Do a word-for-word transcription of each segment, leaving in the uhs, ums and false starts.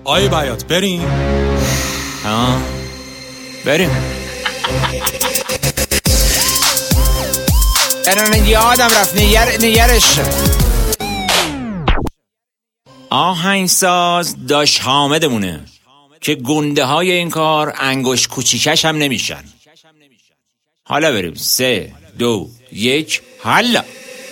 آی بیات بریم؟ ها بریم. الان یادم رفت نگر نگرش. آهنگساز داش حامدمونه که گنده های این کار انگوش کوچیکش هم نمیشن. حالا بریم. سه دو یک حالا.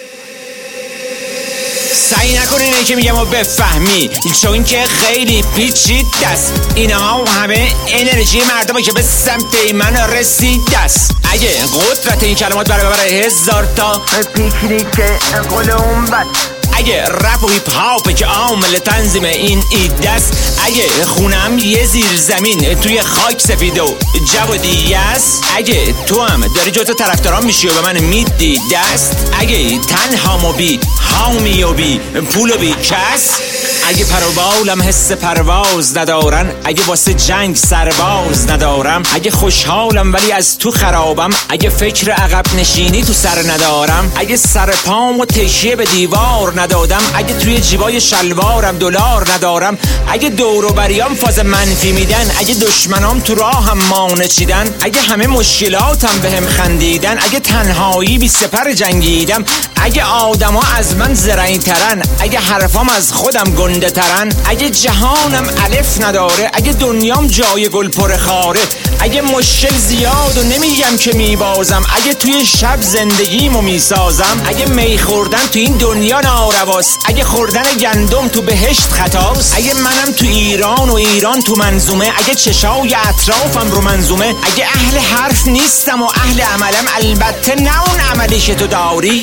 سعی نکنین این که میگم و بفهمی، چون که خیلی پیچیده است. اینا همه انرژی مردمه که به سمت من رسیده است. اگه قدرت این کلمات برای ببره هزار تا پیکنیک قول اون بد. اگه رپ و هیپ هاپ که عامل تنظیم این ایده است. اگه خونم یه زیر زمین توی خاک سفید و جو دیگه است. اگه تو هم داری جزو طرفداران میشی و به من میدی دست. اگه تنها و بی هامی و بی پول و بی کس. اگه پر و بالم حس پرواز ندارن. اگه واسه جنگ سرباز ندارم. اگه خوشحالم ولی از تو خرابم. اگه فکر عقب نشینی تو سر ندارم. اگه سر پام و تکیه به دیوار ندادم. اگه توی جیبای شلوارم دلار ندارم. اگه دور و بریام فاز منفی میدن. اگه دشمنام تو راهم مانع چیدن. اگه همه مشکلاتم بهم خندیدن. اگه تنهایی بی سپر جنگیدم. اگه آدما از من زرعی ترن. اگه حرفام از خودم گنده ترن. اگه جهانم الف نداره. اگه دنیام جای گل پر خاره. اگه مشکل زیاد و نمیگم که میبازم. اگه توی شب زندگیمو میسازم. اگه می خوردن تو این دنیا نارواست. اگه خوردن گندم تو بهشت خطاست. اگه منم تو ایران و ایران تو منظومه. اگه چشای اطرافم رو منظومه. اگه اهل حرف نیستم و اهل عملم، البته نه اون عملی که تو داری.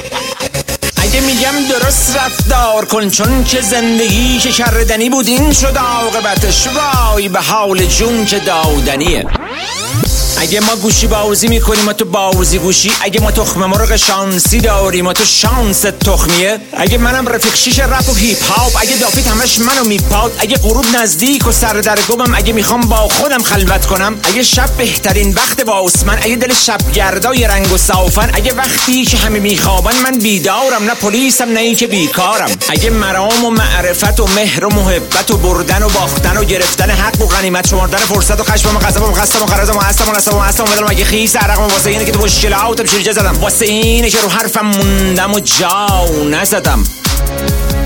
اگه میگم درست رفتار کن، چون که زندگی که کردنی بود این شد عاقبتش. وای به حال جون که دادنیه. اگه ما گوشی بازی میکنیم و تو بازی گوشی. اگه ما تخم مرغ شانسی داریم و تو شانس تخمیه. اگه منم رفیق شیش رپ و هیپ هاپ. اگه دافیت همش منو میپاد. اگه غروب نزدیک و سر در گمم. اگه میخوام با خودم خلوت کنم. اگه شب بهترین وقت با عثمان. اگه دل شب گردای رنگ و صافن. اگه وقتی که همه میخوابن من بیدارم. نه پلیسم نه این که بیکارم. اگه مرام و معرفت و مهر و محبت و بردن و باختن و گرفتن حق و غنیمت، شمردن فرصت و خشم و غضب و قسم و قرض و هستم و نسم و هستم و بدلم. اگه خیس عرقم واسه اینه که تو مشکلاتم شیرجه زدم. واسه اینه که رو حرفم موندم و جا نزدم.